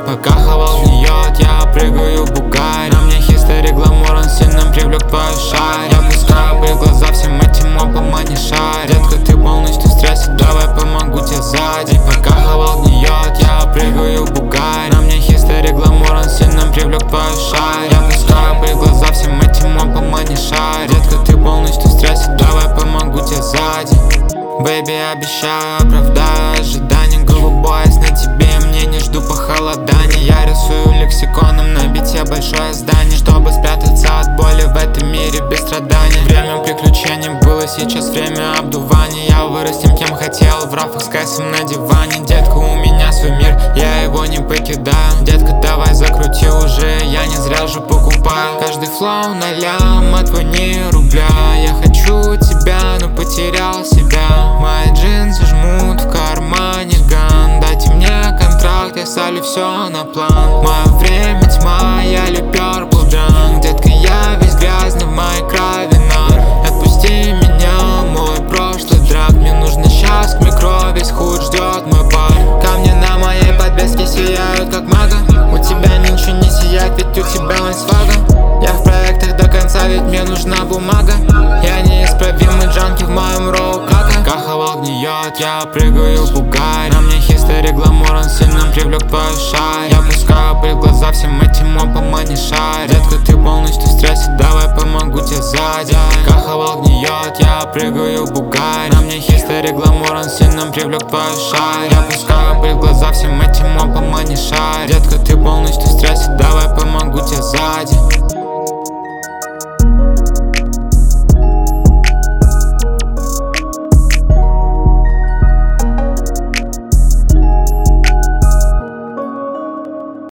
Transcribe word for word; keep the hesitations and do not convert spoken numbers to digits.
Пока хавал гниет, я прыгаю в бугаре. На мне хистори гламур, он сильно привлек твою шарь. Я пускаю при глаза всем этим опом, а не шарь. Детка, ты полностью в стрессе, давай помогу тебе сзади. Пока хавал гниет, я прыгаю в бугаре. На мне хистори гламур, он сильно привлек твою шарь. Я пускаю при глаза всем этим опом, а не шарь. Детка, ты полностью в стрессе, давай помогу тебе сзади. Бэйби, обещаю, оправдаю ожидания. Голубое на тебе, мне не жду похолодания. Я рисую лексиконом на бите большое здание, чтобы спрятаться от боли в этом мире без страданий. Время приключений было, сейчас время обдувания. Я вырос тем, кем хотел, в рафах с кайсом на диване. Детка, у меня свой мир, я его не покидаю. Детка, давай закрути уже, я не зря же покупаю. Каждый флоу на лям, а твой не рубля. Я хочу тебя, но потерял себя. Мои джинсы жмут в кармане ган. Дайте мне контракт, я ставлю все на план. Мое время тьма, я лепер блудран. Детка, я весь грязный, в моей крови нар. Отпусти меня, мой прошлый драк. Мне нужно сейчас к микро, весь худ ждет мой пар. Камни на моей подвеске сияют как мага. У тебя ничего не сияет, ведь у тебя лайфсвага. Я в проектах до конца, ведь мне нужна бумага. Я неисправимый джанки в моем роу кака. Каховал гниет, я прыгаю в бугаре. На мне хистори гламур, он сильно привлек твою шарь. Я пускаю при глаза всем этим опом, а не шарь. Детка, ты полностью в стрессе, давай помогу тебе сзади. Каховал гниет, я прыгаю в бугаре. На мне хистори гламур, он сильно привлек твою шарь. Я пускаю при глаза всем этим опом, а не шарь. Детка, ты полностью в стрессе, давай помогу тебе сзади.